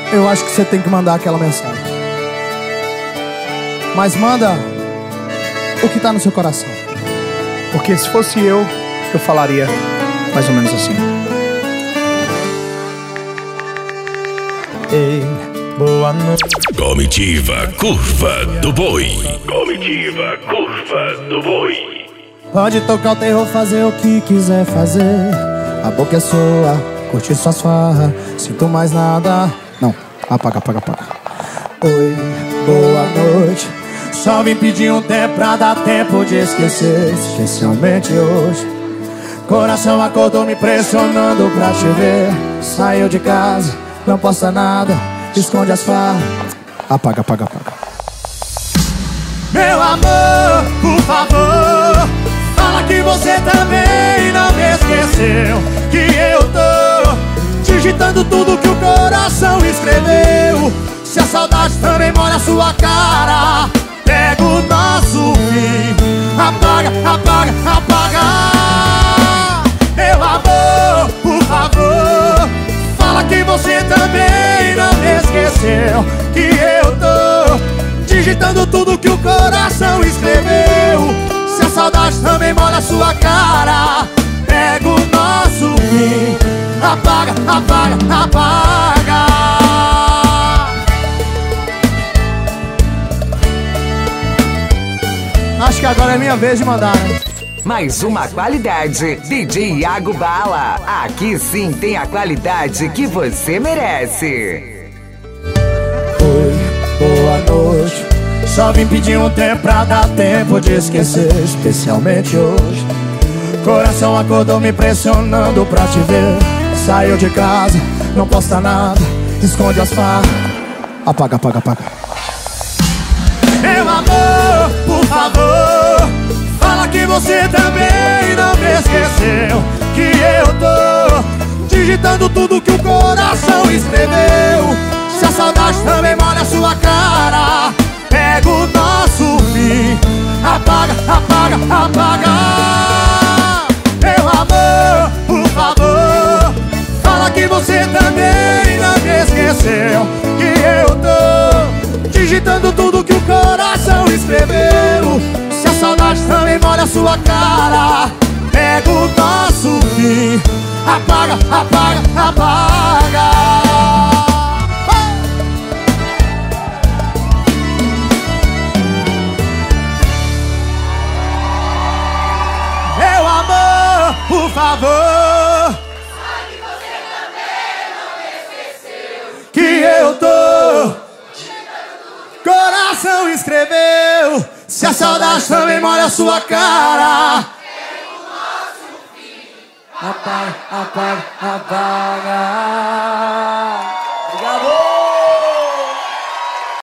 eu acho que você tem que mandar aquela mensagem. Mas manda o que tá no seu coração. Porque se fosse eu falaria mais ou menos assim. Ei, boa noite. Comitiva Curva do Boi. Comitiva Curva do Boi. Pode tocar o terror, fazer o que quiser fazer. A boca é sua, curtir suas farras. Sinto mais nada. Não, apaga. Oi, boa noite. Só vim pedir um tempo pra dar tempo de esquecer. Especialmente hoje. Coração acordou me pressionando pra te ver. Saiu de casa, não posta nada, esconde as farras. Apaga. Meu amor, por favor, fala que você também não me esqueceu. Que eu tô digitando tudo que o coração escreveu. Se a saudade também molha a sua cara, pega o nosso fim. Apaga. Meu amor, por favor, fala que você também não me esqueceu. Que eu tô digitando tudo que o coração escreveu. Se a saudade também molha a sua cara, pega o nosso fim. Apaga. Acho que agora é minha vez de mandar, né? Mais uma qualidade, DJ Iago Bala. Aqui sim tem a qualidade que você merece. Oi, boa noite. Só vim pedir um tempo pra dar tempo de esquecer. Especialmente hoje. Coração acordou me pressionando pra te ver. Saiu de casa, não posta nada, esconde as farras. Apaga. Meu amor, por favor, fala que você também não me esqueceu. Que eu tô digitando tudo que o coração escreveu. Se a saudade também molha a sua cara, pega o nosso fim. Apaga. Meu amor, por favor, fala que você também não me esqueceu. Que eu tô digitando tudo que o coração escreveu. Se a saudade também molha a sua cara, pega o nosso fim. Apaga. Meu amor, por favor, fala que você também não me esqueceu. Que eu tô coração escreveu. Se a saudade também molha a sua cara, pega o nosso fim. Apaga.